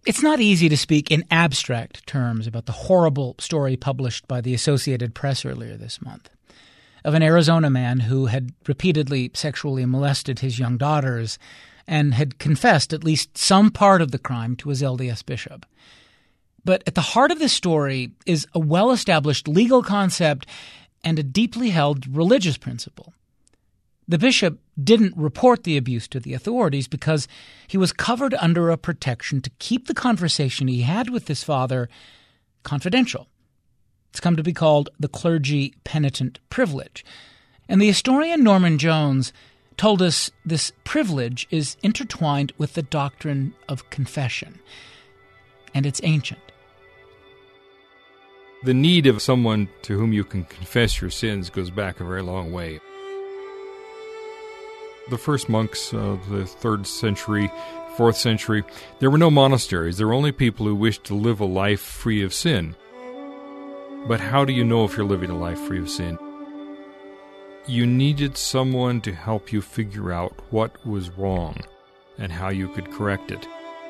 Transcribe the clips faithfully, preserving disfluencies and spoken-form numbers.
It's not easy to speak in abstract terms about the horrible story published by the Associated Press earlier this month of an Arizona man who had repeatedly sexually molested his young daughters and had confessed at least some part of the crime to his L D S bishop. But at the heart of this story is a well-established legal concept and a deeply held religious principle. The bishop didn't report the abuse to the authorities because he was covered under a protection to keep the conversation he had with his father confidential. It's come to be called the clergy penitent privilege. And the historian Norman Jones told us this privilege is intertwined with the doctrine of confession, and it's ancient. The need of someone to whom you can confess your sins goes back a very long way. The first monks of the third century, fourth century, there were no monasteries. There were only people who wished to live a life free of sin. But how do you know if you're living a life free of sin? You needed someone to help you figure out what was wrong and how you could correct it.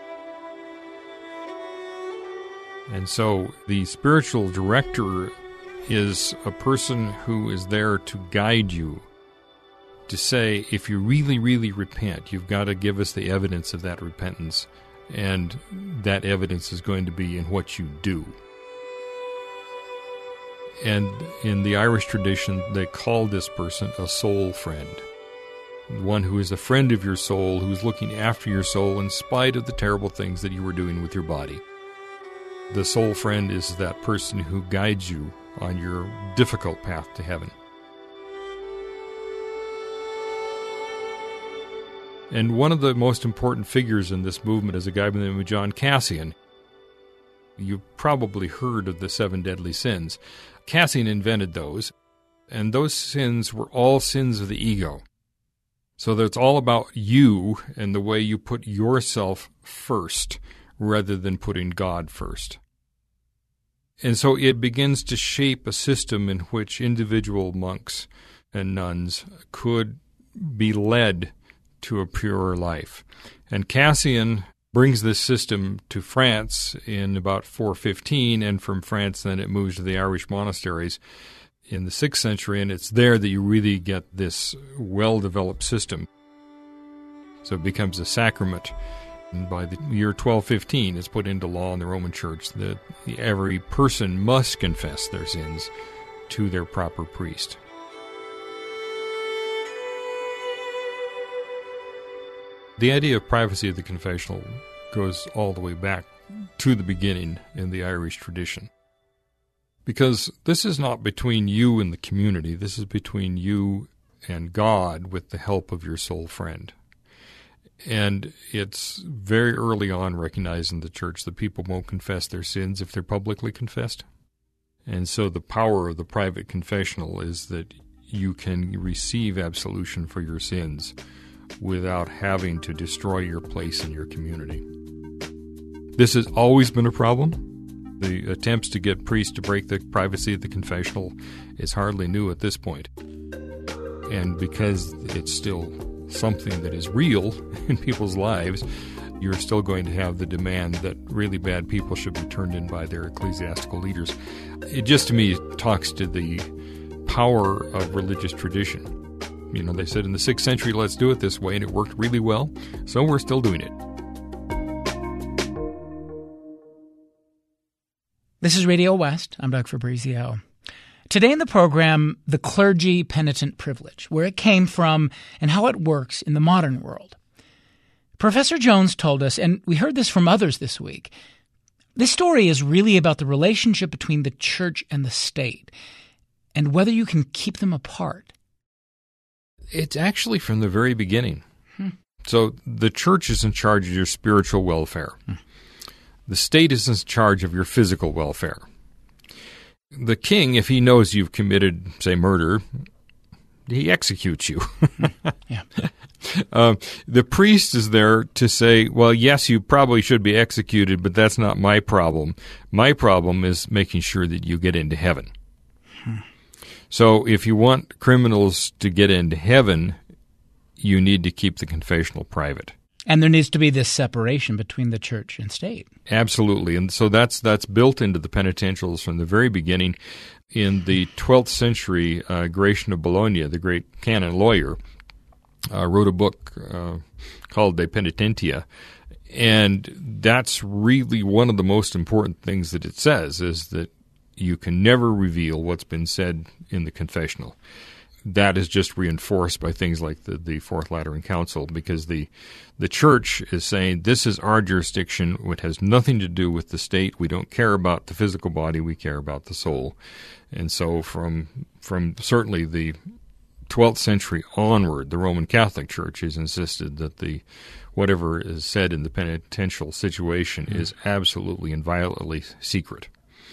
And so the spiritual director is a person who is there to guide you, to say, if you really, really repent, you've got to give us the evidence of that repentance, and that evidence is going to be in what you do. And in the Irish tradition, they call this person a soul friend, one who is a friend of your soul, who's looking after your soul in spite of the terrible things that you were doing with your body. The soul friend is that person who guides you on your difficult path to heaven. And one of the most important figures in this movement is a guy by the name of John Cassian. You've probably heard of the seven deadly sins. Cassian invented those, and those sins were all sins of the ego. So that it's all about you and the way you put yourself first rather than putting God first. And so it begins to shape a system in which individual monks and nuns could be led to a purer life. And Cassian brings this system to France in about four fifteen, and from France then it moves to the Irish monasteries in the sixth century, and it's there that you really get this well-developed system. So it becomes a sacrament. And by the year twelve fifteen, it's put into law in the Roman Church that every person must confess their sins to their proper priest. The idea of privacy of the confessional goes all the way back to the beginning in the Irish tradition. Because this is not between you and the community, this is between you and God with the help of your soul friend. And it's very early on recognized in the church that people won't confess their sins if they're publicly confessed. And so the power of the private confessional is that you can receive absolution for your sins without having to destroy your place in your community. This has always been a problem. The attempts to get priests to break the privacy of the confessional is hardly new at this point. And because it's still something that is real in people's lives, you're still going to have the demand that really bad people should be turned in by their ecclesiastical leaders. It just, to me, talks to the power of religious tradition. You know, they said in the sixth century, let's do it this way, and it worked really well, so we're still doing it. This is Radio West. I'm Doug Fabrizio. Today in the program, the clergy penitent privilege, where it came from and how it works in the modern world. Professor Jones told us, and we heard this from others this week, this story is really about the relationship between the church and the state and whether you can keep them apart. It's actually from the very beginning. Hmm. So the church is in charge of your spiritual welfare. Hmm. The state is in charge of your physical welfare. The king, if he knows you've committed, say, murder, he executes you. Yeah. uh, the priest is there to say, well, yes, you probably should be executed, but that's not my problem. My problem is making sure that you get into heaven. Hmm. So if you want criminals to get into heaven, you need to keep the confessional private. And there needs to be this separation between the church and state. Absolutely. And so that's that's built into the penitentials from the very beginning. In the twelfth century, uh, Gratian of Bologna, the great canon lawyer, uh, wrote a book uh, called De Penitentia. And that's really one of the most important things that it says, is that you can never reveal what's been said in the confessional. That is just reinforced by things like the, the Fourth Lateran Council, because the the church is saying this is our jurisdiction, which has nothing to do with the state. We don't care about the physical body, we care about the soul. And so from from certainly the twelfth century onward, the Roman Catholic Church has insisted that the whatever is said in the penitential situation mm-hmm. is absolutely inviolably secret.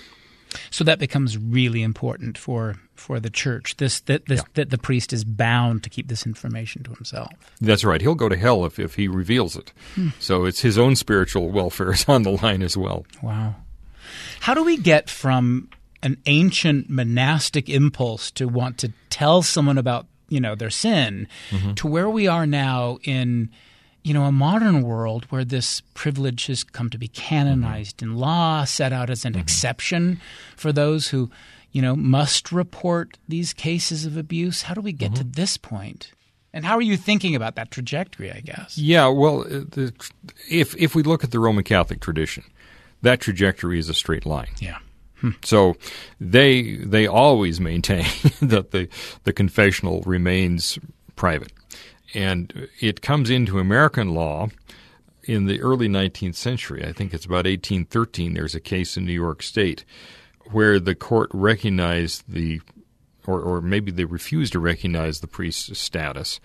So that becomes really important for, for the church, this that, this, yeah. that the priest is bound to keep this information to himself. That's right. He'll go to hell if, if he reveals it. Hmm. So it's his own spiritual welfare is on the line as well. Wow. How do we get from an ancient monastic impulse to want to tell someone about, you know, their sin mm-hmm. to where we are now in – you know, a modern world where this privilege has come to be canonized mm-hmm. in law, set out as an mm-hmm. exception for those who, you know, must report these cases of abuse? How do we get mm-hmm. to this point? And how are you thinking about that trajectory, I guess? Yeah, well, the, if if we look at the Roman Catholic tradition, that trajectory is a straight line. Yeah. Hmm. So they they always maintain that the the confessional remains private. And it comes into American law in the early nineteenth century. I think it's about eighteen thirteen. There's a case in New York State where the court recognized the, or, or maybe they refused to recognize the priest's status.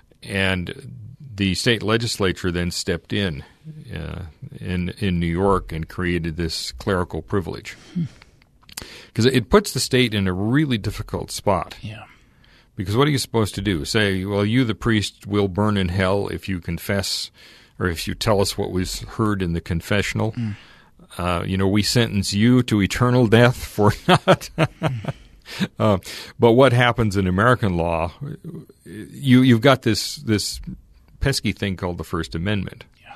And the state legislature then stepped in uh, in, in New York and created this clerical privilege. Because hmm. it puts the state in a really difficult spot. Yeah. Because what are you supposed to do? Say, well, you, the priest, will burn in hell if you confess or if you tell us what was heard in the confessional. Mm. Uh, you know, we sentence you to eternal death for not. mm. uh, but what happens in American law, you, you've got this, this pesky thing called the First Amendment. Yeah.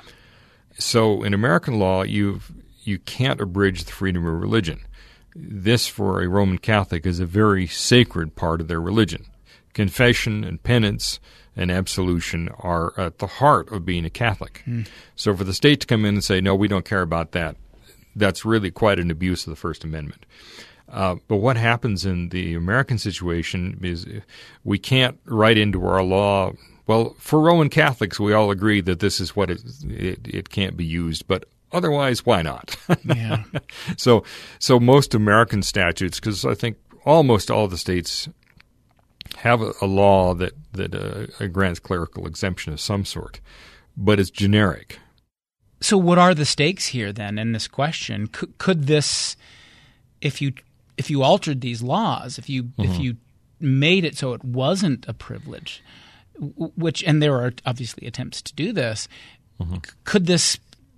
So in American law, you've, you can't abridge the freedom of religion. This, for a Roman Catholic, is a very sacred part of their religion. Confession and penance and absolution are at the heart of being a Catholic. Mm. So for the state to come in and say, no, we don't care about that, that's really quite an abuse of the First Amendment. Uh, but what happens in the American situation is we can't write into our law, well, for Roman Catholics, we all agree that this is what it, it, it can't be used, but otherwise, why not? Yeah. So, so most American statutes, because I think almost all the states have a, a law that, that uh, grants clerical exemption of some sort, but it's generic. So what are the stakes here then in this question? Could, could this, if you if you altered these laws, if you mm-hmm. if you made it so it wasn't a privilege, which, and there are obviously attempts to do this, mm-hmm. could this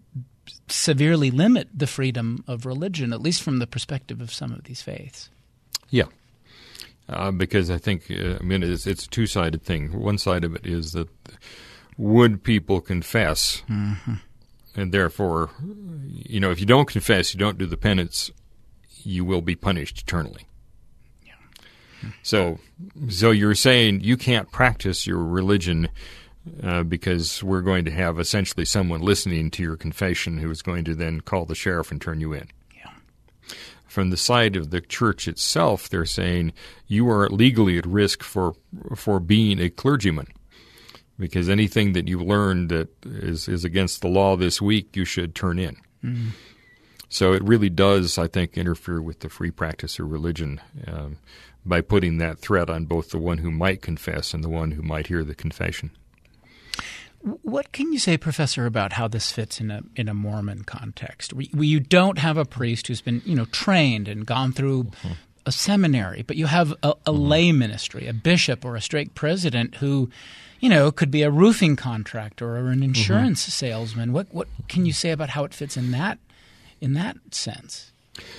severely limit the freedom of religion, at least from the perspective of some of these faiths? Yeah. Uh, because I think, uh, I mean, it's, it's a two-sided thing. One side of it is that would people confess, mm-hmm. and therefore, you know, if you don't confess, you don't do the penance, you will be punished eternally. Yeah. Hmm. So, so you're saying you can't practice your religion uh, because we're going to have essentially someone listening to your confession who is going to then call the sheriff and turn you in. From the side of the church itself, they're saying you are legally at risk for for being a clergyman, because anything that you learned that is, is against the law this week, you should turn in. Mm-hmm. So it really does, I think, interfere with the free practice of religion um, by putting that threat on both the one who might confess and the one who might hear the confession. What can you say, Professor, about how this fits in a in a Mormon context, where you don't have a priest who's been, you know, trained and gone through mm-hmm. a seminary, but you have a, a mm-hmm. lay ministry, a bishop or a stake president who, you know, could be a roofing contractor or an insurance mm-hmm. salesman. What what can you say about how it fits in that in that sense?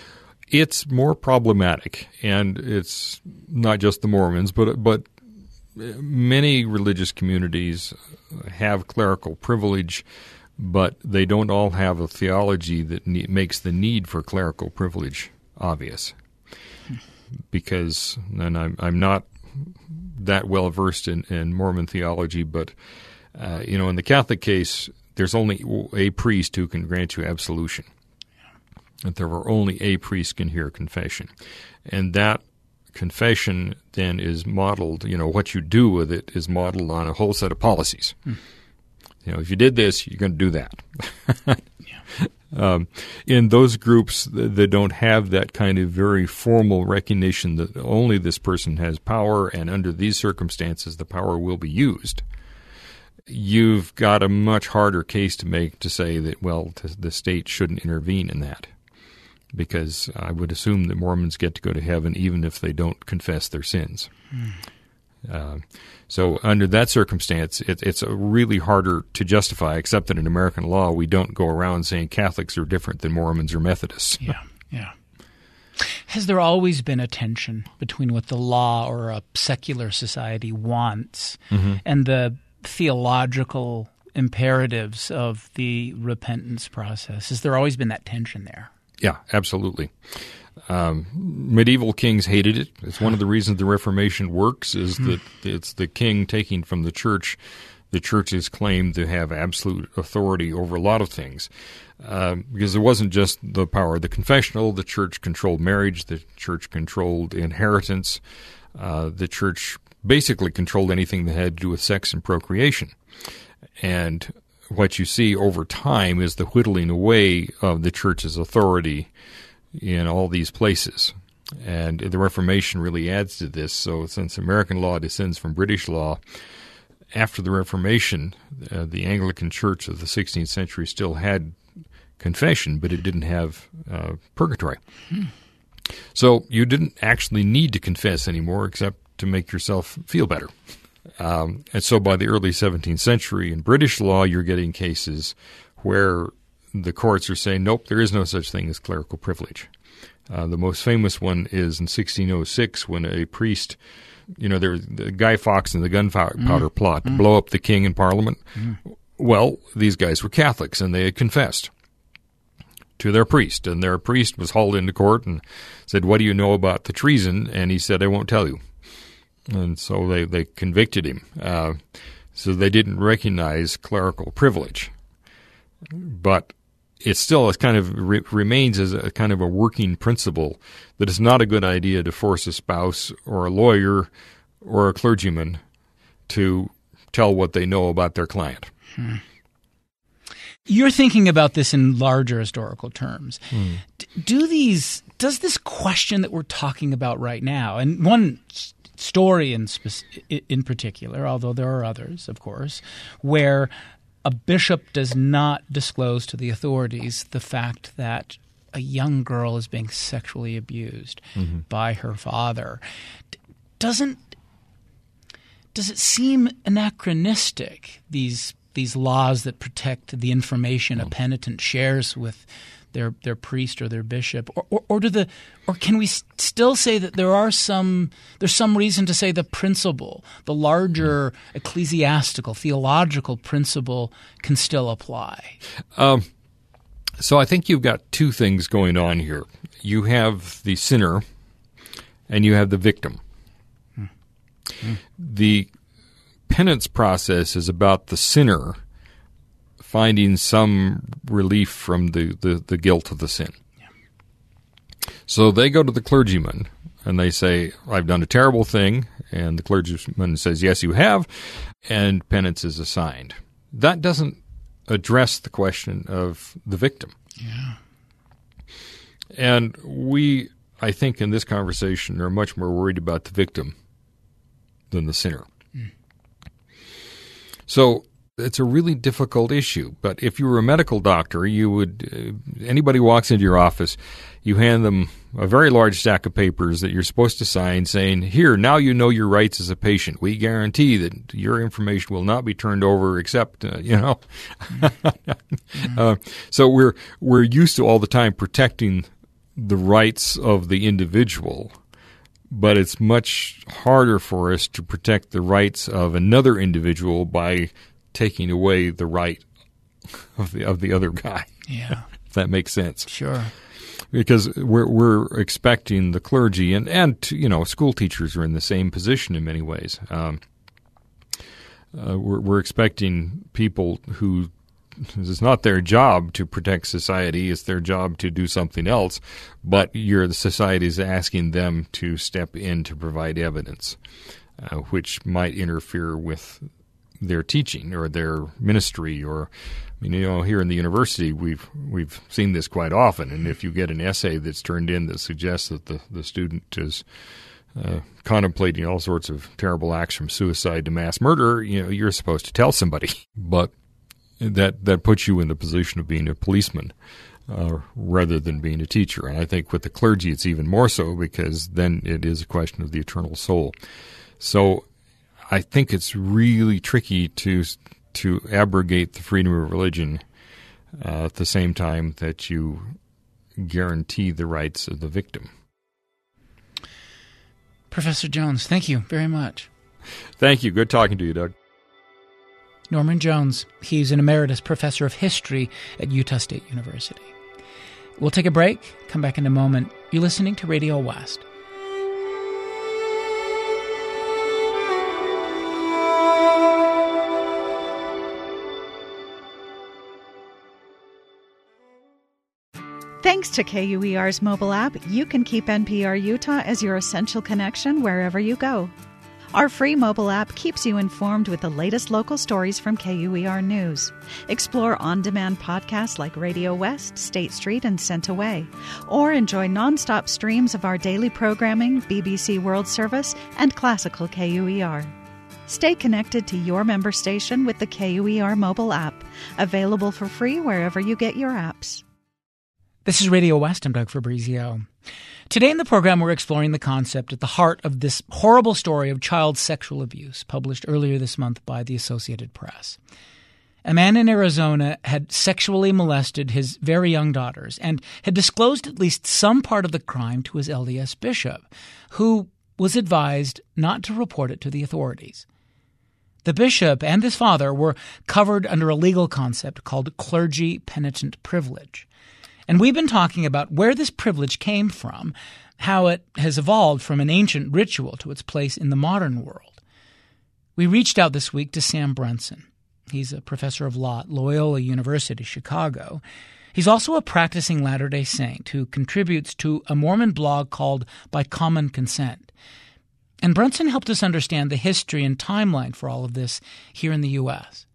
It's more problematic, and it's not just the Mormons, but but many religious communities have clerical privilege, but they don't all have a theology that ne- makes the need for clerical privilege obvious. Because, and I'm, I'm not that well versed in, in Mormon theology, but, uh, you know, in the Catholic case, there's only a priest who can grant you absolution. That there are only a priest can hear confession. And that confession then is modeled, you know, what you do with it is modeled on a whole set of policies. Hmm. You know, if you did this, you're going to do that. yeah. um, in those groups that, that don't have that kind of very formal recognition that only this person has power, and under these circumstances the power will be used, you've got a much harder case to make to say that, well, the state shouldn't intervene in that. Because I would assume that Mormons get to go to heaven even if they don't confess their sins. Mm. Uh, so under that circumstance, it, it's a really harder to justify, except that in American law, we don't go around saying Catholics are different than Mormons or Methodists. Yeah, yeah. Has there always been a tension between what the law or a secular society wants mm-hmm. and the theological imperatives of the repentance process? Has there always been that tension there? Yeah, absolutely. Um, medieval kings hated it. It's one of the reasons the Reformation works is that it's the king taking from the church the church's claim to have absolute authority over a lot of things. Uh, because it wasn't just the power of the confessional. The church controlled marriage. The church controlled inheritance. Uh, the church basically controlled anything that had to do with sex and procreation. And what you see over time is the whittling away of the church's authority in all these places. And the Reformation really adds to this. So since American law descends from British law, after the Reformation, uh, the Anglican Church of the sixteenth century still had confession, but it didn't have uh, purgatory. Hmm. So you didn't actually need to confess anymore except to make yourself feel better. Um, and so by the early seventeenth century, in British law, you're getting cases where the courts are saying, nope, there is no such thing as clerical privilege. Uh, the most famous one is in sixteen oh six when a priest, you know, there the Guy Fawkes and the gunpowder mm. plot to mm. blow up the king in Parliament. Mm. Well, these guys were Catholics, and they had confessed to their priest. And their priest was hauled into court and said, what do you know about the treason? And he said, I won't tell you. And so they, they convicted him. Uh, so they didn't recognize clerical privilege. But it still is kind of re- remains as a kind of a working principle that it's not a good idea to force a spouse or a lawyer or a clergyman to tell what they know about their client. Hmm. You're thinking about this in larger historical terms. Hmm. D- do these does this question that we're talking about right now, and one story in in particular, although there are others, of course, where a bishop does not disclose to the authorities the fact that a young girl is being sexually abused mm-hmm. by her father. Doesn't does it seem anachronistic, these these laws that protect the information a penitent shares with their their priest or their bishop, or, or, or do the or can we still say that there are some there's some reason to say the principle, the larger ecclesiastical theological principle, can still apply? Um, so I think you've got two things going on here. You have the sinner, and you have the victim. Hmm. Hmm. The penance process is about the sinner finding some relief from the, the, the guilt of the sin. Yeah. So they go to the clergyman and they say, I've done a terrible thing. And the clergyman says, yes, you have. And penance is assigned. That doesn't address the question of the victim. Yeah. And we, I think, in this conversation are much more worried about the victim than the sinner. Mm. So it's a really difficult issue. But if you were a medical doctor, you would uh, anybody walks into your office, you hand them a very large stack of papers that you're supposed to sign saying, here, now you know your rights as a patient. We guarantee that your information will not be turned over except, uh, you know. Mm-hmm. uh, so we're we're used to all the time protecting the rights of the individual. but it's much harder for us to protect the rights of another individual by taking away the right of the of the other guy. Yeah. If that makes sense. Sure. Because we're we're expecting the clergy and and you know school teachers are in the same position in many ways. Um, uh, we're we're expecting people who it's not their job to protect society; it's their job to do something else. But you're the society is asking them to step in to provide evidence, uh, which might interfere with their teaching or their ministry or. I mean, you know, here in the university, we've we've seen this quite often. And if you get an essay that's turned in that suggests that the, the student is uh, contemplating all sorts of terrible acts from suicide to mass murder, you know, you're supposed to tell somebody. But that that puts you in the position of being a policeman uh, rather than being a teacher. And I think with the clergy, it's even more so because then it is a question of the eternal soul. So I think it's really tricky to to abrogate the freedom of religion uh, at the same time that you guarantee the rights of the victim. Professor Jones, thank you very much. Thank you. Good talking to you, Doug. Norman Jones. He's an emeritus professor of history at Utah State University. We'll take a break, come back in a moment. You're listening to Radio West. Thanks to K U E R's mobile app, you can keep N P R Utah as your essential connection wherever you go. Our free mobile app keeps you informed with the latest local stories from K U E R News. Explore on-demand podcasts like Radio West, State Street, and Sent Away. Or enjoy nonstop streams of our daily programming, B B C World Service, and classical K U E R. Stay connected to your member station with the K U E R mobile app, available for free wherever you get your apps. This is Radio West. I'm Doug Fabrizio. Today in the program, we're exploring the concept at the heart of this horrible story of child sexual abuse published earlier this month by the Associated Press. A man in Arizona had sexually molested his very young daughters and had disclosed at least some part of the crime to his L D S bishop, who was advised not to report it to the authorities. The bishop and his father were covered under a legal concept called clergy penitent privilege. And we've been talking about where this privilege came from, how it has evolved from an ancient ritual to its place in the modern world. We reached out this week to Sam Brunson. He's a professor of law at Loyola University, Chicago. He's also a practicing Latter-day Saint who contributes to a Mormon blog called By Common Consent. And Brunson helped us understand the history and timeline for all of this here in the U S.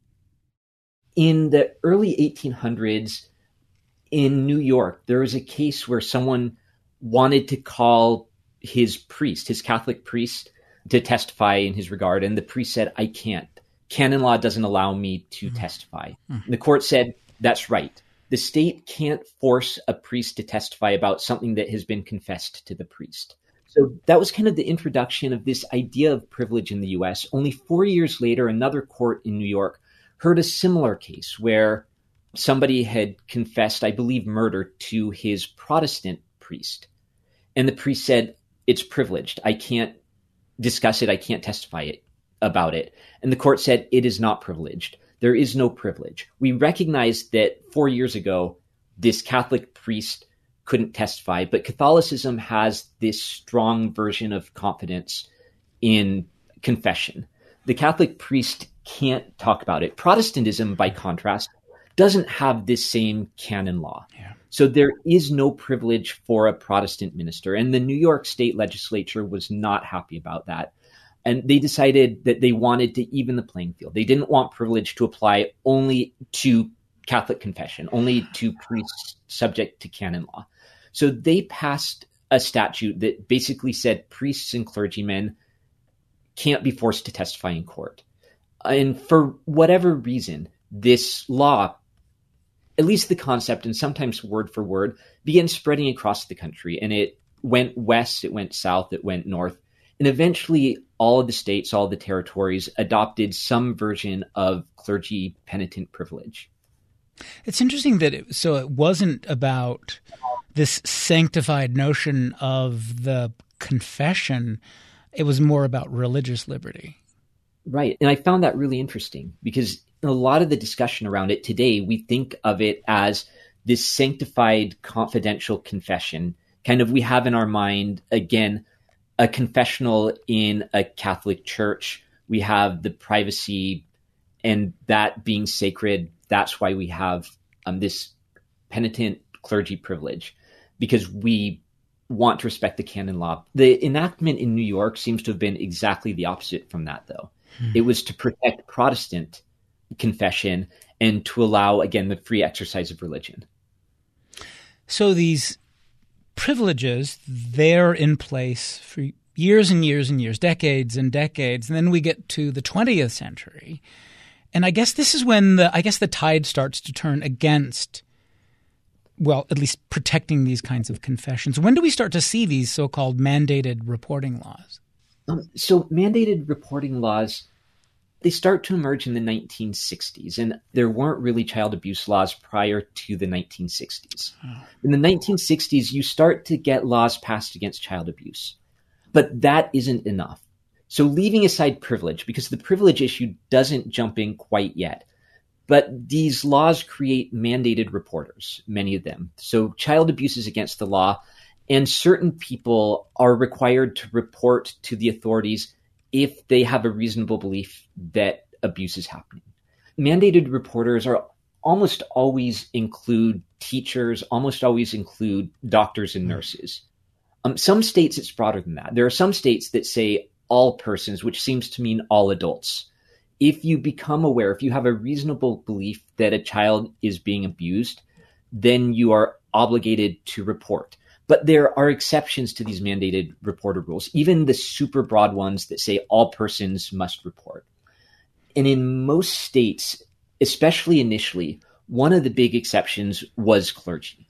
In the early eighteen hundreds, in New York, there was a case where someone wanted to call his priest, his Catholic priest, to testify in his regard. And the priest said, I can't. Canon law doesn't allow me to mm-hmm. testify. Mm-hmm. The court said, that's right. The state can't force a priest to testify about something that has been confessed to the priest. So that was kind of the introduction of this idea of privilege in the U S. Only four years later, another court in New York heard a similar case where somebody had confessed, I believe, murder to his Protestant priest. And the priest said, it's privileged. I can't discuss it. I can't testify it about it. And the court said, it is not privileged. There is no privilege. We recognize that four years ago, this Catholic priest couldn't testify, but Catholicism has this strong version of confidence in confession. The Catholic priest can't talk about it. Protestantism, by contrast, doesn't have this same canon law. Yeah. So there is no privilege for a Protestant minister. And the New York State legislature was not happy about that. And they decided that they wanted to even the playing field. They didn't want privilege to apply only to Catholic confession, only to priests subject to canon law. So they passed a statute that basically said priests and clergymen can't be forced to testify in court. And for whatever reason, this law, at least the concept and sometimes word for word, began spreading across the country. And it went west, it went south, it went north. And eventually all of the states, all of the territories adopted some version of clergy penitent privilege. It's interesting that it, so it wasn't about this sanctified notion of the confession. It was more about religious liberty. Right. And I found that really interesting because in a lot of the discussion around it today, we think of it as this sanctified confidential confession. Kind of we have in our mind, again, a confessional in a Catholic church. We have the privacy and that being sacred. That's why we have um, this penitent clergy privilege, because we want to respect the canon law. The enactment in New York seems to have been exactly the opposite from that, though. Hmm. It was to protect Protestant confession and to allow, again, the free exercise of religion. So these privileges, they're in place for years and years and years, decades and decades. And then we get to the twentieth century. And I guess this is when the I guess the tide starts to turn against, well, at least protecting these kinds of confessions. When do we start to see these so-called mandated reporting laws? Um, so mandated reporting laws, they start to emerge in the nineteen sixties, and there weren't really child abuse laws prior to the nineteen sixties. Oh. In the nineteen sixties, you start to get laws passed against child abuse, but that isn't enough. So leaving aside privilege, because the privilege issue doesn't jump in quite yet, but these laws create mandated reporters, many of them. So child abuse is against the law, and certain people are required to report to the authorities if they have a reasonable belief that abuse is happening. Mandated reporters are almost always include teachers, almost always include doctors and nurses. Um, some states, it's broader than that. There are some states that say all persons, which seems to mean all adults. If you become aware, if you have a reasonable belief that a child is being abused, then you are obligated to report. But there are exceptions to these mandated reporter rules, even the super broad ones that say all persons must report. And in most states, especially initially, one of the big exceptions was clergy.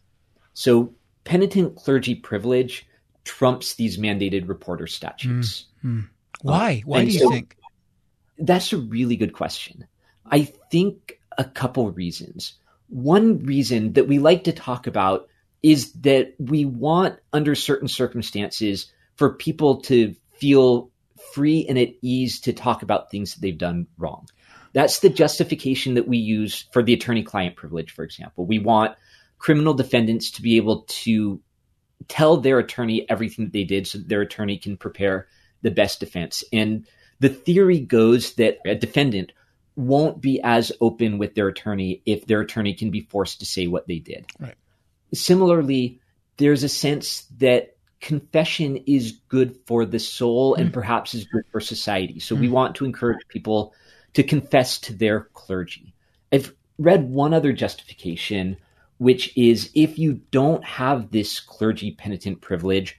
So penitent clergy privilege trumps these mandated reporter statutes. Mm-hmm. Why? Why um, do you so think? That's a really good question. I think a couple reasons. One reason that we like to talk about is that we want, under certain circumstances, for people to feel free and at ease to talk about things that they've done wrong. That's the justification that we use for the attorney-client privilege, for example. We want criminal defendants to be able to tell their attorney everything that they did so that their attorney can prepare the best defense. And the theory goes that a defendant won't be as open with their attorney if their attorney can be forced to say what they did. Right. Similarly, there's a sense that confession is good for the soul mm. and perhaps is good for society. So mm. we want to encourage people to confess to their clergy. I've read one other justification, which is if you don't have this clergy penitent privilege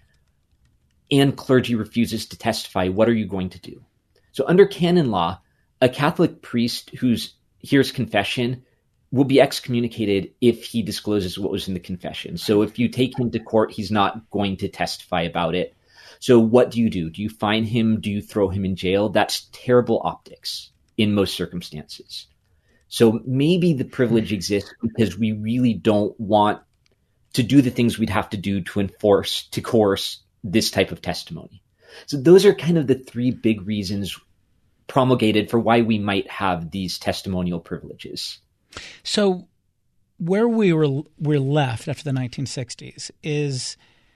and clergy refuses to testify, what are you going to do? So under canon law, a Catholic priest who hears confession will be excommunicated if he discloses what was in the confession. So if you take him to court, he's not going to testify about it. So what do you do? Do you fine him? Do you throw him in jail? That's terrible optics in most circumstances. So maybe the privilege exists because we really don't want to do the things we'd have to do to enforce, to coerce this type of testimony. So those are kind of the three big reasons promulgated for why we might have these testimonial privileges. So where we were we're left after the nineteen sixties is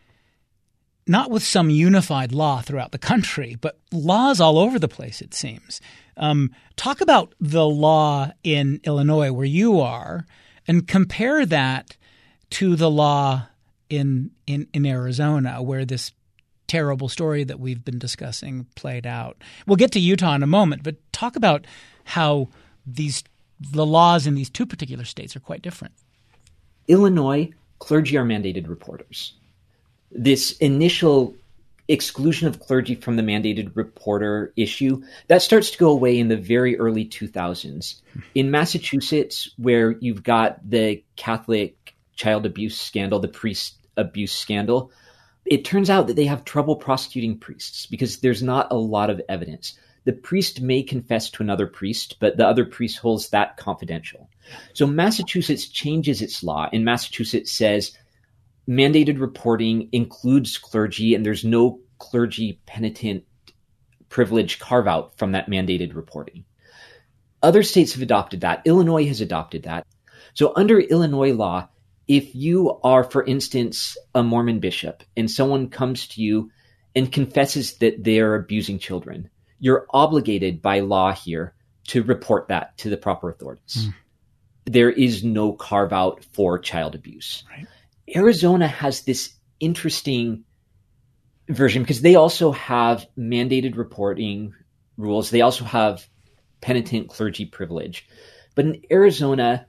not with some unified law throughout the country, but laws all over the place, it seems. Um, talk about the law in Illinois where you are and compare that to the law in, in, in Arizona where this terrible story that we've been discussing played out. We'll get to Utah in a moment, but talk about how these the laws in these two particular states are quite different. Illinois, clergy are mandated reporters. This initial exclusion of clergy from the mandated reporter issue, that starts to go away in the very early two thousands. In Massachusetts, where you've got the Catholic child abuse scandal, the priest abuse scandal, it turns out that they have trouble prosecuting priests because there's not a lot of evidence. The priest may confess to another priest, but the other priest holds that confidential. So Massachusetts changes its law, and Massachusetts says mandated reporting includes clergy, and there's no clergy penitent privilege carve-out from that mandated reporting. Other states have adopted that. Illinois has adopted that. So under Illinois law, if you are, for instance, a Mormon bishop and someone comes to you and confesses that they're abusing children, you're obligated by law here to report that to the proper authorities. Mm. There is no carve-out for child abuse. Right. Arizona has this interesting version because they also have mandated reporting rules. They also have penitent clergy privilege. But in Arizona,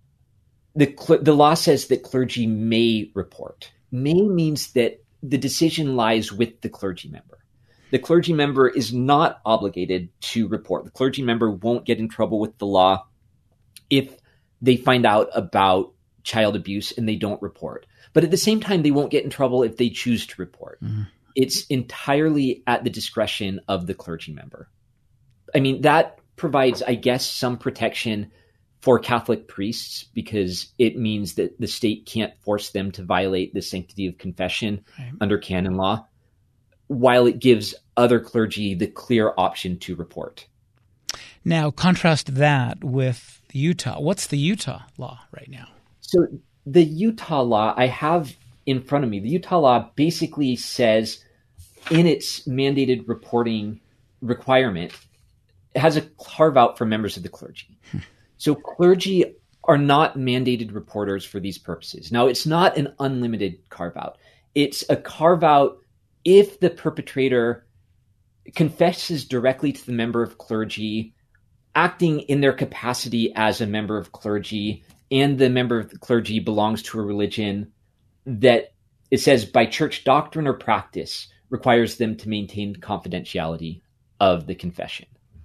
the the law says that clergy may report. May means that the decision lies with the clergy member. The clergy member is not obligated to report. The clergy member won't get in trouble with the law if they find out about child abuse and they don't report. But at the same time, they won't get in trouble if they choose to report. Mm-hmm. It's entirely at the discretion of the clergy member. I mean, that provides, I guess, some protection for Catholic priests because it means that the state can't force them to violate the sanctity of confession right. under canon law, while it gives other clergy the clear option to report. Now, contrast that with Utah. What's the Utah law right now? So the Utah law I have in front of me, the Utah law basically says in its mandated reporting requirement, it has a carve out for members of the clergy. Hmm. So clergy are not mandated reporters for these purposes. Now, it's not an unlimited carve out. It's a carve out if the perpetrator confesses directly to the member of clergy, acting in their capacity as a member of clergy, and the member of the clergy belongs to a religion that it says by church doctrine or practice requires them to maintain confidentiality of the confession.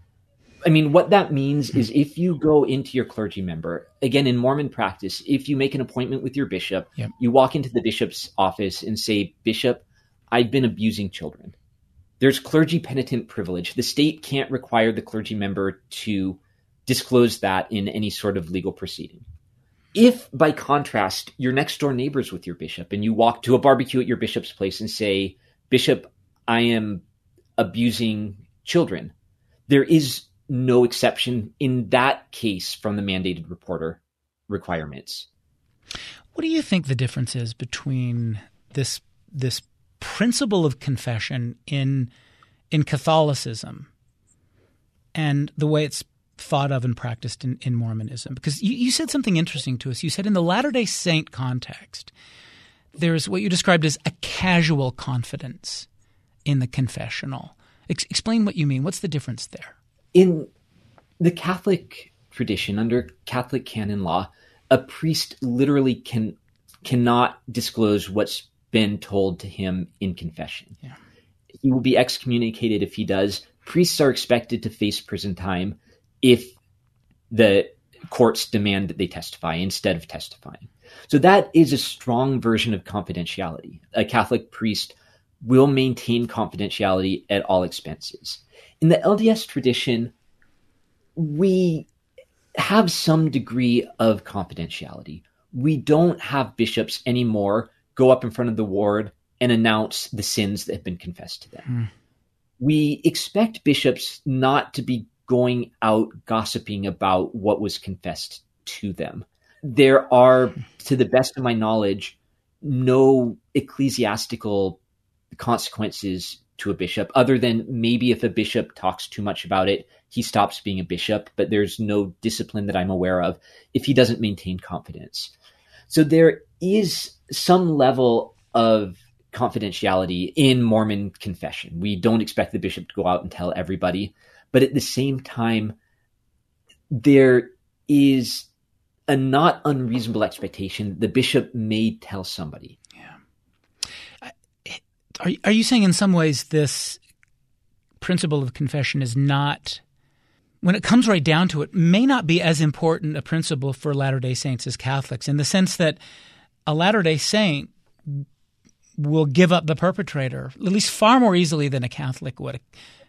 I mean, what that means is if you go into your clergy member, again, in Mormon practice, if you make an appointment with your bishop, yep. you walk into the bishop's office and say, Bishop, I've been abusing children. There's clergy penitent privilege. The state can't require the clergy member to disclose that in any sort of legal proceeding. If, by contrast, you're next door neighbors with your bishop and you walk to a barbecue at your bishop's place and say, Bishop, I am abusing children, there is no exception in that case from the mandated reporter requirements. What do you think the difference is between this this principle of confession in in Catholicism and the way it's thought of and practiced in, in Mormonism? Because you, you said something interesting to us. You said in the Latter-day Saint context, there's what you described as a casual confidence in the confessional. Ex- explain what you mean. What's the difference there? In the Catholic tradition, under Catholic canon law, a priest literally can cannot disclose what's been told to him in confession. Yeah. He will be excommunicated if he does. Priests are expected to face prison time if the courts demand that they testify instead of testifying. So that is a strong version of confidentiality. A Catholic priest will maintain confidentiality at all expenses. In the L D S tradition, we have some degree of confidentiality. We don't have bishops anymore go up in front of the ward and announce the sins that have been confessed to them. Mm. We expect bishops not to be going out gossiping about what was confessed to them. There are, to the best of my knowledge, no ecclesiastical consequences to a bishop, other than maybe if a bishop talks too much about it, he stops being a bishop, but there's no discipline that I'm aware of if he doesn't maintain confidence. So there is some level of confidentiality in Mormon confession. We don't expect the bishop to go out and tell everybody, but at the same time, there is a not unreasonable expectation that the bishop may tell somebody. Yeah. Are, are you saying in some ways this principle of confession is not, when it comes right down to it, may not be as important a principle for Latter-day Saints as Catholics, in the sense that a Latter-day Saint will give up the perpetrator at least far more easily than a Catholic would?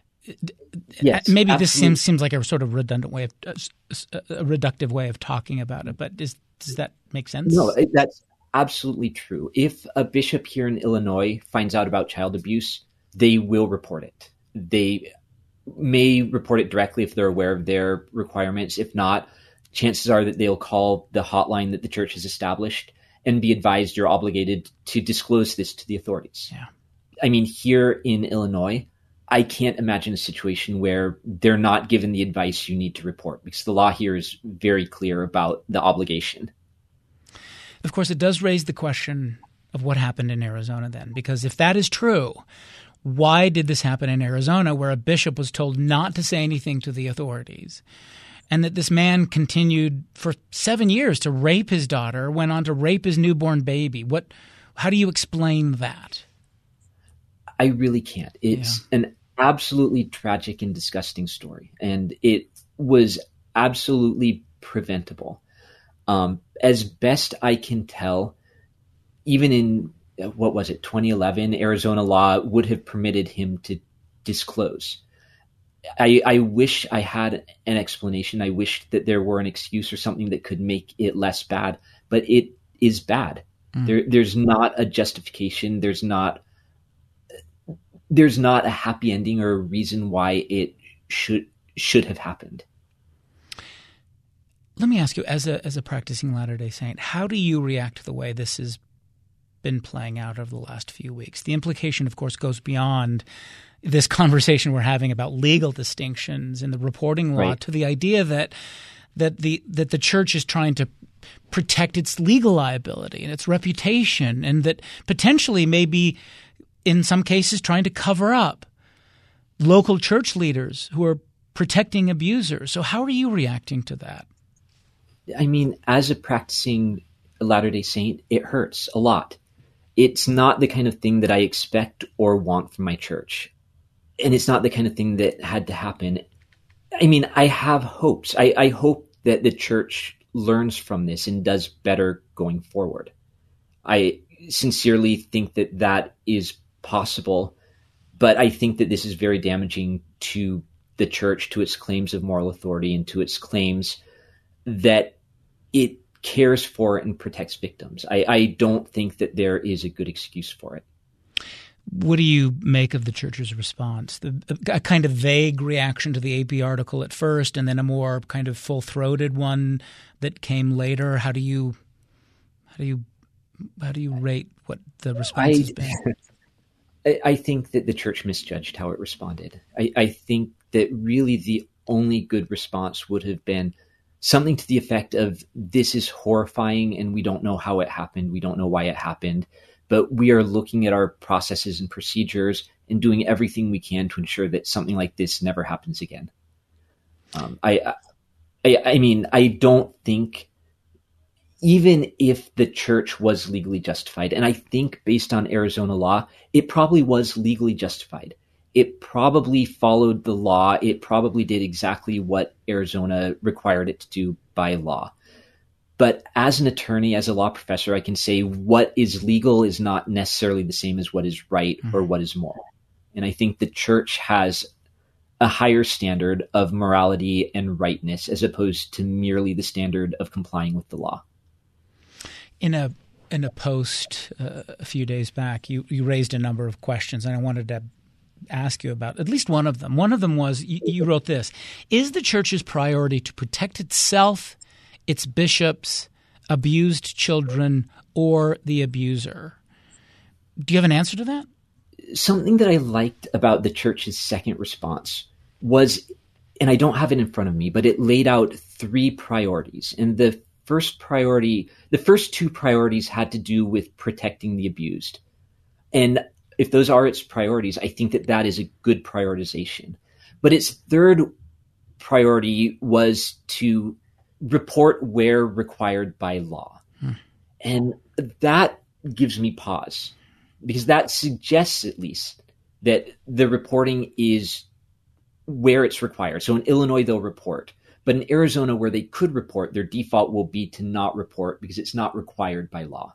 Yes, maybe absolutely. This seems seems like a sort of redundant way of a reductive way of talking about it, but does does that make sense? No, that's absolutely true. If a bishop here in Illinois finds out about child abuse, they will report it. They may report it directly if they're aware of their requirements. If not, chances are that they'll call the hotline that the church has established and be advised you're obligated to disclose this to the authorities. Yeah. I mean, here in Illinois, I can't imagine a situation where they're not given the advice you need to report, because the law here is very clear about the obligation. Of course, it does raise the question of what happened in Arizona then, because if that is true, why did this happen in Arizona, where a bishop was told not to say anything to the authorities, and that this man continued for seven years to rape his daughter, went on to rape his newborn baby? What? How do you explain that? I really can't. It's yeah. an absolutely tragic and disgusting story, and it was absolutely preventable. Um, as best I can tell, even in, what was it, twenty eleven, Arizona law would have permitted him to disclose. I, I wish I had an explanation. I wish that there were an excuse or something that could make it less bad, but it is bad. Mm. There, there's not a justification. There's not, there's not a happy ending or a reason why it should, should have happened. Let me ask you, as a as a practicing Latter-day Saint, how do you react to the way this has been playing out over the last few weeks? The implication, of course, goes beyond this conversation we're having about legal distinctions in the reporting law right. to the idea that that the that the church is trying to protect its legal liability and its reputation, and that potentially maybe in some cases trying to cover up local church leaders who are protecting abusers. So how are you reacting to that? I mean, as a practicing Latter-day Saint, it hurts a lot. It's not the kind of thing that I expect or want from my church. And it's not the kind of thing that had to happen. I mean, I have hopes. I, I hope that the church learns from this and does better going forward. I sincerely think that that is possible, but I think that this is very damaging to the church, to its claims of moral authority, and to its claims that it cares for and protects victims. I, I don't think that there is a good excuse for it. What do you make of the church's response? The, a kind of vague reaction to the A P article at first, and then a more kind of full-throated one that came later. How do you how do you how do you rate what the response I, has been? I think that the church misjudged how it responded. I, I think that really the only good response would have been something to the effect of, this is horrifying and we don't know how it happened. We don't know why it happened, but we are looking at our processes and procedures and doing everything we can to ensure that something like this never happens again. Um, I, I, I mean, I don't think, even if the church was legally justified, and I think based on Arizona law, it probably was legally justified. It probably followed the law. It probably did exactly what Arizona required it to do by law. But as an attorney, as a law professor, I can say what is legal is not necessarily the same as what is right or what is moral. And I think the church has a higher standard of morality and rightness as opposed to merely the standard of complying with the law. In a in a post uh, a few days back, you, you raised a number of questions, and I wanted to ask you about at least one of them. One of them was, you, you wrote this: is the church's priority to protect itself, its bishops, abused children, or the abuser? Do you have an answer to that? Something that I liked about the church's second response was, and I don't have it in front of me, but it laid out three priorities. And the first priority, the first two priorities had to do with protecting the abused. And if those are its priorities, I think that that is a good prioritization. But its third priority was to report where required by law. Hmm. And that gives me pause, because that suggests at least that the reporting is where it's required. So in Illinois, they'll report. But in Arizona, where they could report, their default will be to not report because it's not required by law.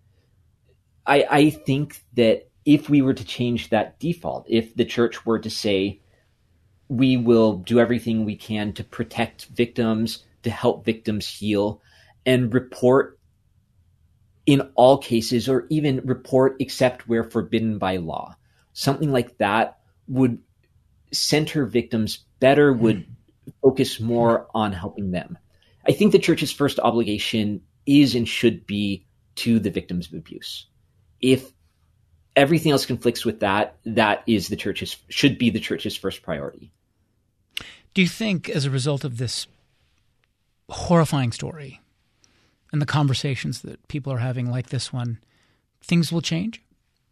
I, I think that if we were to change that default, if the church were to say, we will do everything we can to protect victims, to help victims heal, and report in all cases, or even report except where forbidden by law. something like that would center victims better, would focus more on helping them. I think the church's first obligation is and should be to the victims of abuse. If everything else conflicts with that, that is the church's, should be the church's first priority. Do you think as a result of this horrifying story and the conversations that people are having like this one, things will change?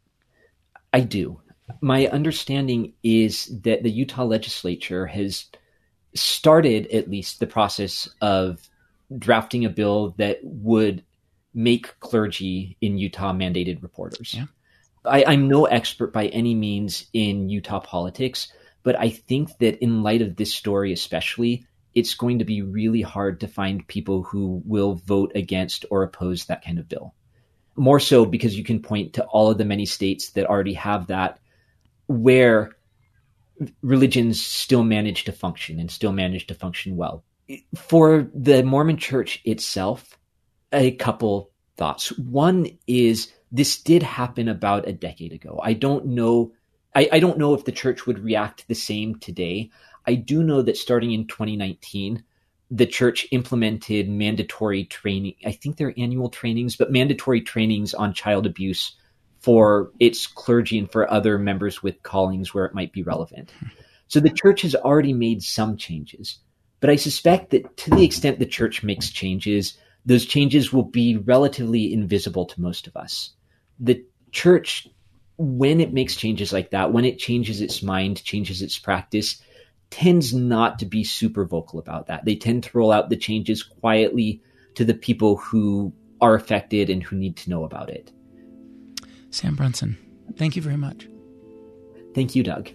I do. My understanding is that the Utah legislature has started at least the process of drafting a bill that would make clergy in Utah mandated reporters. Yeah. I, I'm no expert by any means in Utah politics, but I think that in light of this story especially, it's going to be really hard to find people who will vote against or oppose that kind of bill. More so because you can point to all of the many states that already have that, where religions still manage to function and still manage to function well. For the Mormon Church itself, a couple thoughts. One is this did happen about a decade ago. I don't know. I, I don't know if the church would react the same today. I do know that starting in twenty nineteen, the church implemented mandatory training. I think they're annual trainings, but mandatory trainings on child abuse for its clergy and for other members with callings where it might be relevant. So the church has already made some changes, but I suspect that to the extent the church makes changes, those changes will be relatively invisible to most of us. The church, when it makes changes like that, when it changes its mind, changes its practice, tends not to be super vocal about that. They tend to roll out the changes quietly to the people who are affected and who need to know about it. Sam Brunson, thank you very much. Thank you, Doug.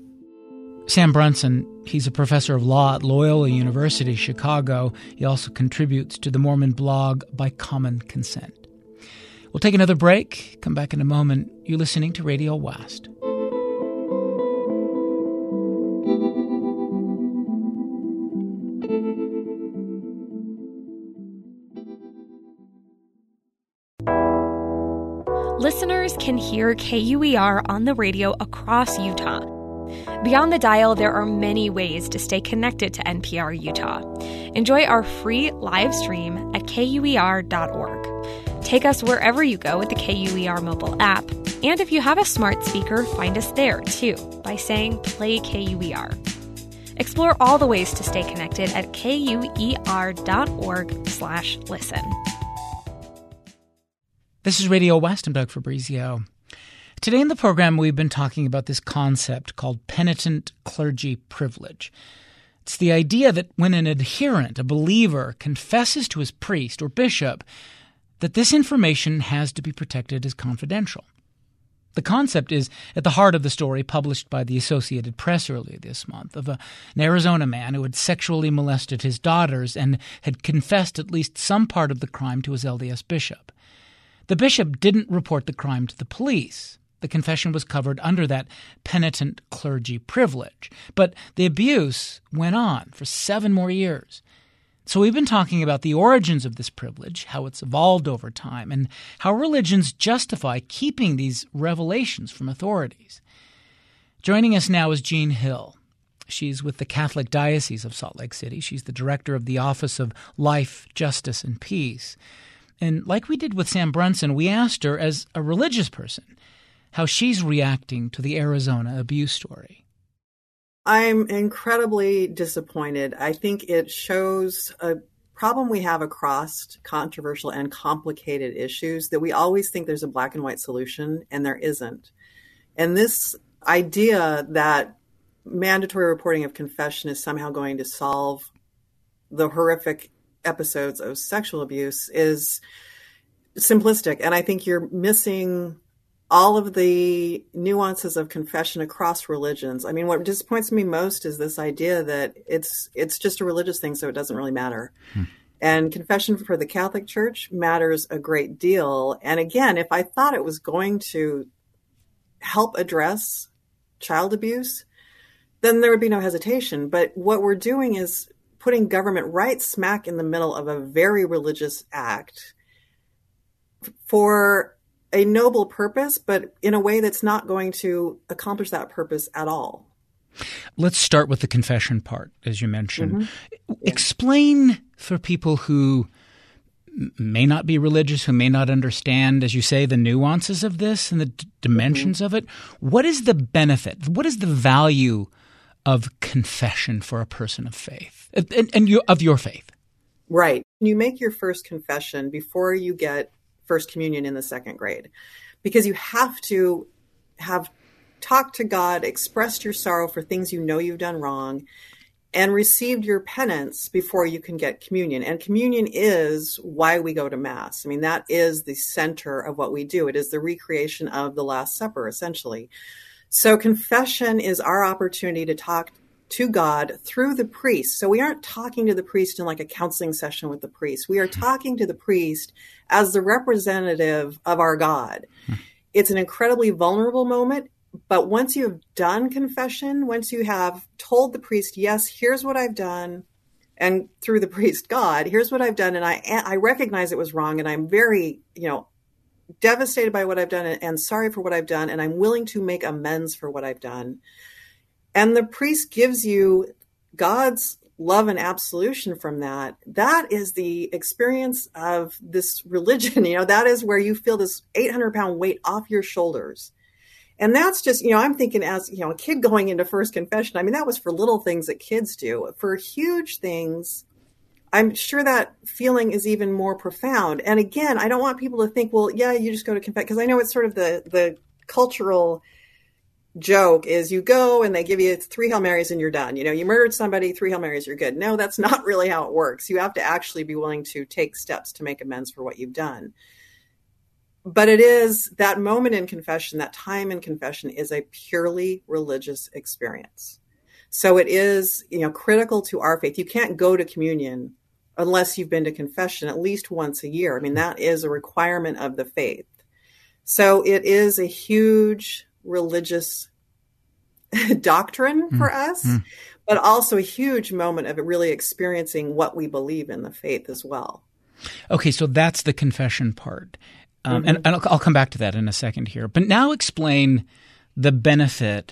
Sam Brunson, he's a professor of law at Loyola University, Chicago. He also contributes to the Mormon blog By Common Consent. We'll take another break, come back in a moment. You're listening to Radio West. Listeners can hear K U E R on the radio across Utah. Beyond the dial, there are many ways to stay connected to N P R Utah. Enjoy our free live stream at K U E R dot org. Take us wherever you go with the K U E R mobile app. And if you have a smart speaker, find us there, too, by saying Play K U E R. Explore all the ways to stay connected at K U E R dot org slash listen. This is Radio West. I'm Doug Fabrizio. Today in the program, we've been talking about this concept called penitent clergy privilege. It's the idea that when an adherent, a believer, confesses to his priest or bishop, that this information has to be protected as confidential. The concept is at the heart of the story published by the Associated Press earlier this month of a, an Arizona man who had sexually molested his daughters and had confessed at least some part of the crime to his L D S bishop. The bishop didn't report the crime to the police. The confession was covered under that penitent clergy privilege. But the abuse went on for seven more years. So we've been talking about the origins of this privilege, how it's evolved over time, and how religions justify keeping these revelations from authorities. Joining us now is Jean Hill. She's with the Catholic Diocese of Salt Lake City. She's the director of the Office of Life, Justice, and Peace. And like we did with Sam Brunson, we asked her, as a religious person, how she's reacting to the Arizona abuse story. I'm incredibly disappointed. I think it shows a problem we have across controversial and complicated issues, that we always think there's a black and white solution, and there isn't. And this idea that mandatory reporting of confession is somehow going to solve the horrific episodes of sexual abuse is simplistic. And I think you're missing all of the nuances of confession across religions. I mean, what disappoints me most is this idea that it's it's just a religious thing, so it doesn't really matter. Hmm. And confession for the Catholic Church matters a great deal. And again, if I thought it was going to help address child abuse, then there would be no hesitation. But what we're doing is putting government right smack in the middle of a very religious act for a noble purpose, but in a way that's not going to accomplish that purpose at all. Let's start with the confession part, as you mentioned. Mm-hmm. Yeah. Explain for people who may not be religious, who may not understand, as you say, the nuances of this and the d- dimensions mm-hmm. of it. What is the benefit? What is the value of confession for a person of faith and, and you, of your faith? Right. You make your first confession before you get First Communion in the second grade, because you have to have talked to God, expressed your sorrow for things you know you've done wrong, and received your penance before you can get communion. And communion is why we go to Mass. I mean, that is the center of what we do. It is the recreation of the Last Supper, essentially. So confession is our opportunity to talk to God through the priest. So we aren't talking to the priest in like a counseling session with the priest. We are talking to the priest as the representative of our God. It's an incredibly vulnerable moment. But once you've done confession, once you have told the priest, yes, here's what I've done, and through the priest, God, here's what I've done, and I I recognize it was wrong, and I'm very, you know, devastated by what I've done and, and sorry for what I've done, and I'm willing to make amends for what I've done. And the priest gives you God's love and absolution from that. That is the experience of this religion. You know, that is where you feel this eight hundred pound weight off your shoulders. And that's just, you know, I'm thinking as, you know, a kid going into first confession, I mean, that was for little things that kids do. For huge things, I'm sure that feeling is even more profound. And again, I don't want people to think, well, yeah, you just go to confess, because I know it's sort of the, the cultural joke is you go and they give you three Hail Marys and you're done. You know, you murdered somebody, three Hail Marys, you're good. No, that's not really how it works. You have to actually be willing to take steps to make amends for what you've done. But it is that moment in confession, that time in confession is a purely religious experience. So it is, you know, critical to our faith. You can't go to communion unless you've been to confession at least once a year. I mean, that is a requirement of the faith. So it is a huge religious doctrine for mm, us, mm. but also a huge moment of really experiencing what we believe in the faith as well. Okay, so that's the confession part. Um, mm-hmm. And, and I'll, I'll come back to that in a second here. But now explain the benefit,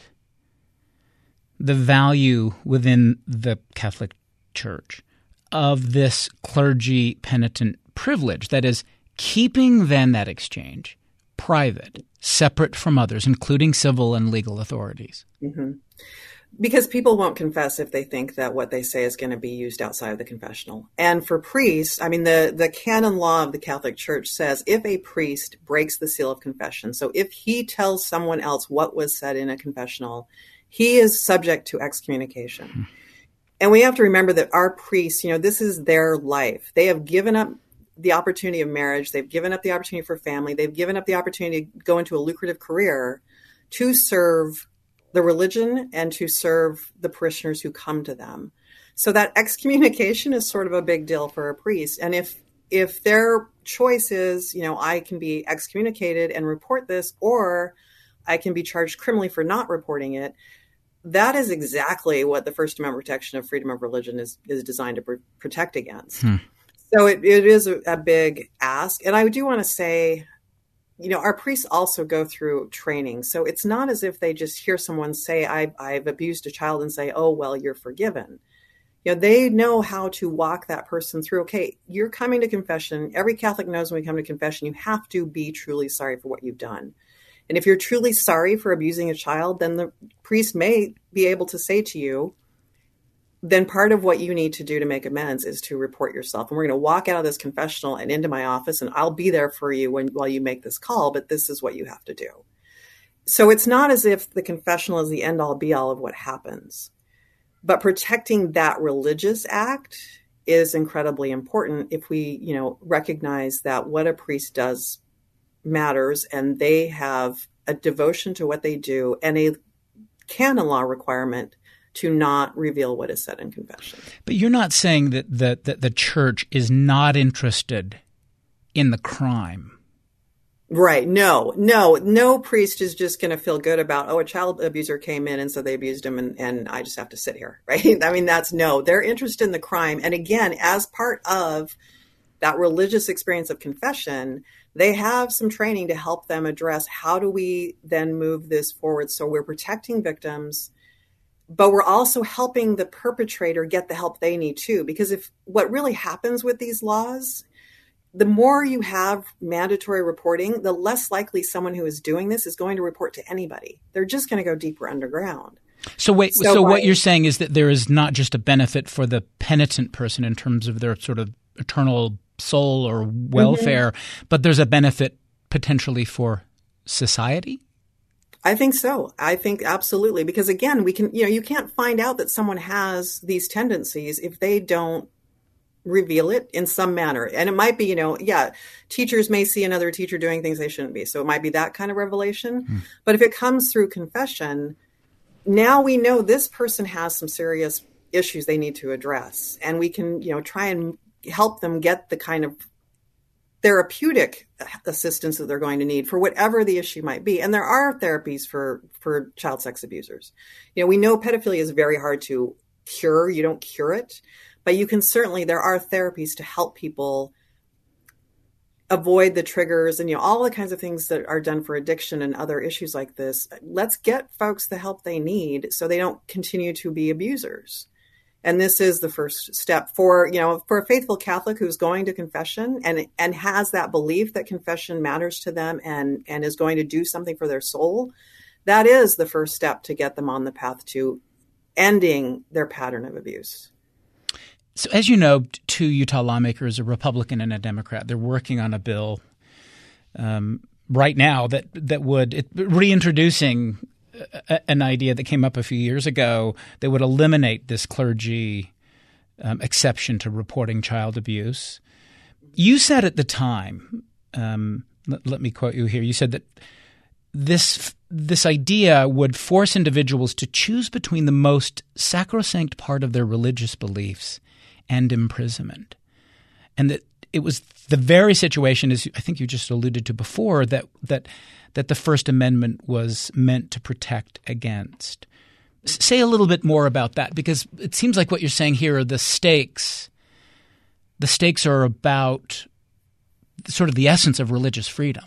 the value within the Catholic Church of this clergy penitent privilege. That is, keeping then that exchange private, separate from others, including civil and legal authorities. Mm-hmm. Because people won't confess if they think that what they say is going to be used outside of the confessional. And for priests, I mean, the, the canon law of the Catholic Church says if a priest breaks the seal of confession, so if he tells someone else what was said in a confessional, he is subject to excommunication. Hmm. And we have to remember that our priests, you know, this is their life. They have given up the opportunity of marriage. They've given up the opportunity for family. They've given up the opportunity to go into a lucrative career to serve the religion and to serve the parishioners who come to them. So that excommunication is sort of a big deal for a priest. And if if their choice is, you know, I can be excommunicated and report this, or I can be charged criminally for not reporting it, that is exactly what the First Amendment protection of freedom of religion is, is designed to pr- protect against. Hmm. So it, it is a, a big ask. And I do want to say, you know, our priests also go through training. So it's not as if they just hear someone say, I've, I've abused a child and say, oh, well, you're forgiven. You know, they know how to walk that person through. Okay, you're coming to confession. Every Catholic knows when we come to confession, you have to be truly sorry for what you've done. And if you're truly sorry for abusing a child, then the priest may be able to say to you, then part of what you need to do to make amends is to report yourself. And we're going to walk out of this confessional and into my office, and I'll be there for you when while you make this call, but this is what you have to do. So it's not as if the confessional is the end all be all of what happens, but protecting that religious act is incredibly important if we, you know, recognize that what a priest does matters, and they have a devotion to what they do and a canon law requirement to not reveal what is said in confession. But you're not saying that the, that the church is not interested in the crime. Right. No, no, no priest is just going to feel good about, oh, a child abuser came in and so they abused him and, and I just have to sit here. Right. I mean, that's no, they're interested in the crime. And again, as part of that religious experience of confession, they have some training to help them address how do we then move this forward. So we're protecting victims, but we're also helping the perpetrator get the help they need too. Because if what really happens with these laws, the more you have mandatory reporting, the less likely someone who is doing this is going to report to anybody. They're just going to go deeper underground. So wait, so, so what by, you're saying is that there is not just a benefit for the penitent person in terms of their sort of eternal soul or welfare, mm-hmm. but there's a benefit potentially for society? I think so. I think absolutely. Because again, we can, you know, you can't find out that someone has these tendencies if they don't reveal it in some manner. And it might be, you know, yeah, teachers may see another teacher doing things they shouldn't be. So it might be that kind of revelation. Mm. But if it comes through confession, now we know this person has some serious issues they need to address. And we can, you know, try and help them get the kind of therapeutic assistance that they're going to need for whatever the issue might be. And there are therapies for, for child sex abusers. You know, we know pedophilia is very hard to cure. You don't cure it, but you can certainly, there are therapies to help people avoid the triggers and, you know, all the kinds of things that are done for addiction and other issues like this. Let's get folks the help they need so they don't continue to be abusers. And this is the first step for, you know, for a faithful Catholic who's going to confession and and has that belief that confession matters to them and, and is going to do something for their soul. That is the first step to get them on the path to ending their pattern of abuse. So as you know, two Utah lawmakers, a Republican and a Democrat, they're working on a bill um, right now that, that would it, reintroducing an idea that came up a few years ago that would eliminate this clergy um, exception to reporting child abuse. You said at the time, um, let, let me quote you here, you said that this this idea would force individuals to choose between the most sacrosanct part of their religious beliefs and imprisonment. And that it was the very situation, as I think you just alluded to before, that that that the First Amendment was meant to protect against. Say a little bit more about that, because it seems like what you're saying here are the stakes. The stakes are about sort of the essence of religious freedom.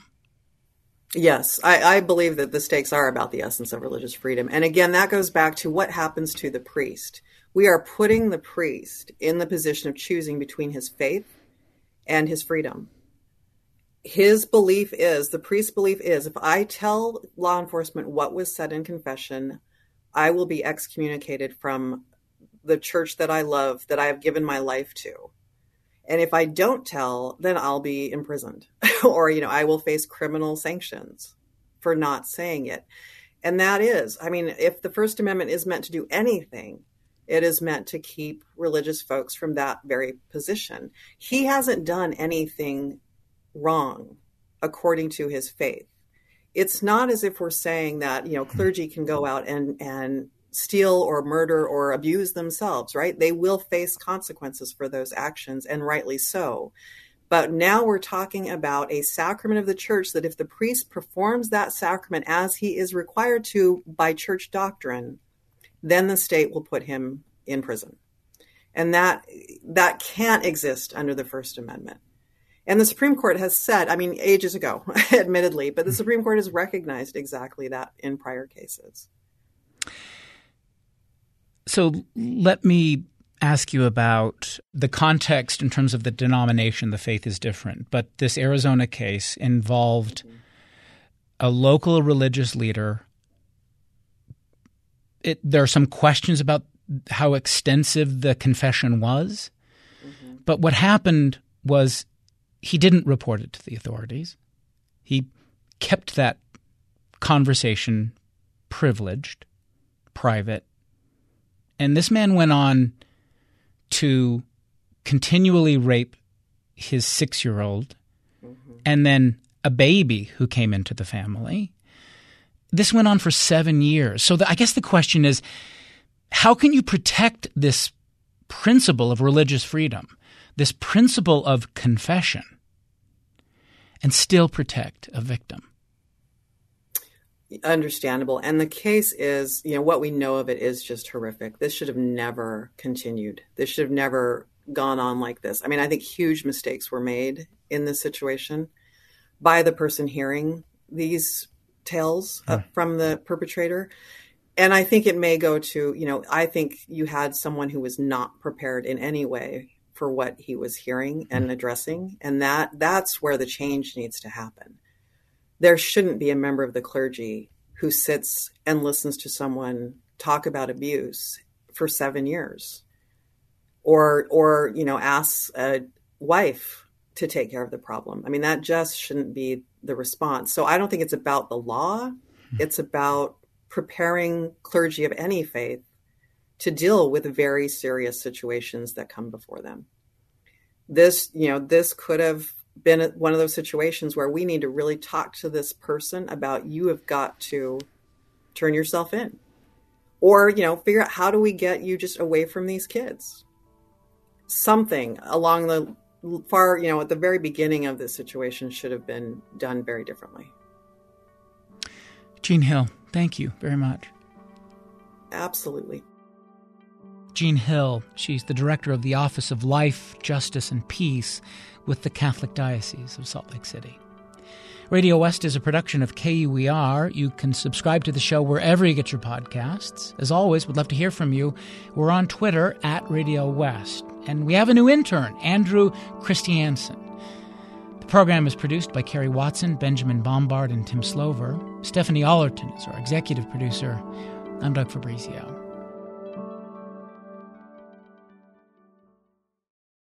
Yes, I, I believe that the stakes are about the essence of religious freedom. And again, that goes back to what happens to the priest. We are putting the priest in the position of choosing between his faith and his freedom. His belief is, the priest's belief is, if I tell law enforcement what was said in confession, I will be excommunicated from the church that I love, that I have given my life to. And if I don't tell, then I'll be imprisoned or, you know, I will face criminal sanctions for not saying it. And that is, I mean, if the First Amendment is meant to do anything, it is meant to keep religious folks from that very position. He hasn't done anything wrong according to his faith. It's not as if we're saying that, you know, clergy can go out and, and steal or murder or abuse themselves, right? They will face consequences for those actions, and rightly so. But now we're talking about a sacrament of the church that if the priest performs that sacrament as he is required to by church doctrine, then the state will put him in prison. And that that can't exist under the First Amendment. And the Supreme Court has said, I mean, ages ago, admittedly, but the Supreme Court has recognized exactly that in prior cases. So let me ask you about the context in terms of the denomination. The faith is different, but this Arizona case involved mm-hmm. a local religious leader. It, there are some questions about how extensive the confession was, mm-hmm. but what happened was he didn't report it to the authorities. He kept that conversation privileged, private. And this man went on to continually rape his six-year-old mm-hmm. and then a baby who came into the family. This went on for seven years. So the, I guess the question is, how can you protect this principle of religious freedom, this principle of confession, and still protect a victim? Understandable. And the case is, you know, what we know of it is just horrific. This should have never continued. This should have never gone on like this. I mean, I think huge mistakes were made in this situation by the person hearing these tales huh. from the perpetrator. And I think it may go to, you know, I think you had someone who was not prepared in any way for what he was hearing and addressing. And that that's where the change needs to happen. There shouldn't be a member of the clergy who sits and listens to someone talk about abuse for seven years or, or, you know, asks a wife to take care of the problem. I mean, that just shouldn't be the response. So I don't think it's about the law. It's about preparing clergy of any faith to deal with very serious situations that come before them. This, you know, this could have been one of those situations where we need to really talk to this person about, you have got to turn yourself in, or, you know, figure out, how do we get you just away from these kids? Something along the far, you know, at the very beginning of this situation should have been done very differently. Jean Hill, thank you very much. Absolutely. Jean Hill, she's the director of the Office of Life, Justice, and Peace with the Catholic Diocese of Salt Lake City. Radio West is a production of K U E R. You can subscribe to the show wherever you get your podcasts. As always, we'd love to hear from you. We're on Twitter at Radio West. And we have a new intern, Andrew Christiansen. The program is produced by Kerry Watson, Benjamin Bombard, and Tim Slover. Stephanie Allerton is our executive producer. I'm Doug Fabrizio.